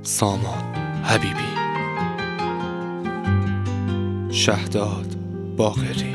سامان حبیبی، شهداد باقری.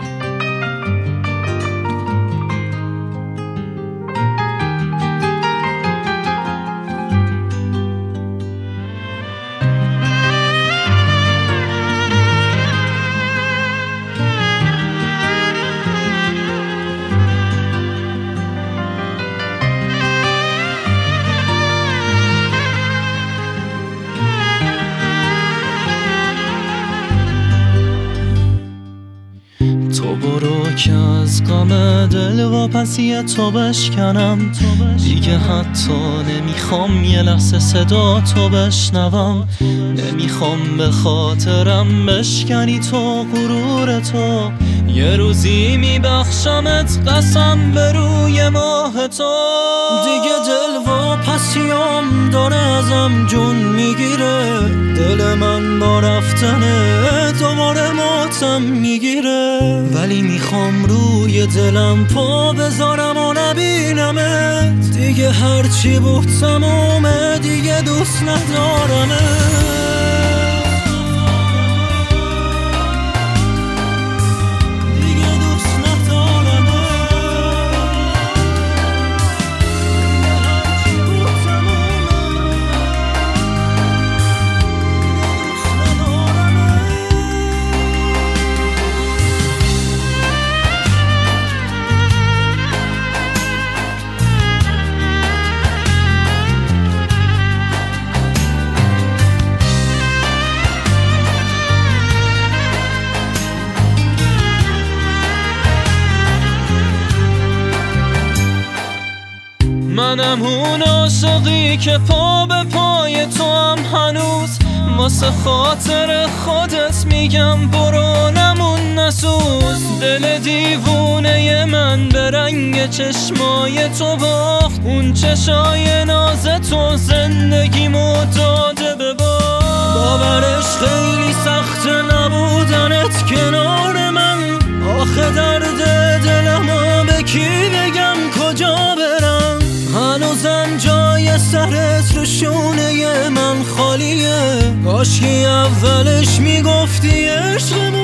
تو برو که از غم دل واپسی تو بشکنم، دیگه حتی نمیخوام یه لحظه صدا تو بشنوم. نمیخوام به خاطرم بشکنی تو غرور تو، یه روزی میبخشمت قسم به روی ماه تو. دیگه دل واپسیام داره ازم جون میگیره، دل من با رفتنه دوباره ماتم میگیره. ولی میخوام روی دلم پا بذارم و نبینمت دیگه، هرچی بود تمومه دیگه دوست ندارمت. منم اون عاشقی که پا به پای تو هم هنوز، واسه خاطر خودت میگم برو نمون نسوز. دل دیوونه من به رنگ چشمای تو باخت، اون چشای ناز تو زندگیمو داده به باد. باورش خیلی سخت نبودنت کنار من، آخه درد دلمو به کی بگم کجا برم. هنوزم جای سرت رو شونه من خالیه، کاشکی اولش میگفتی عشقمون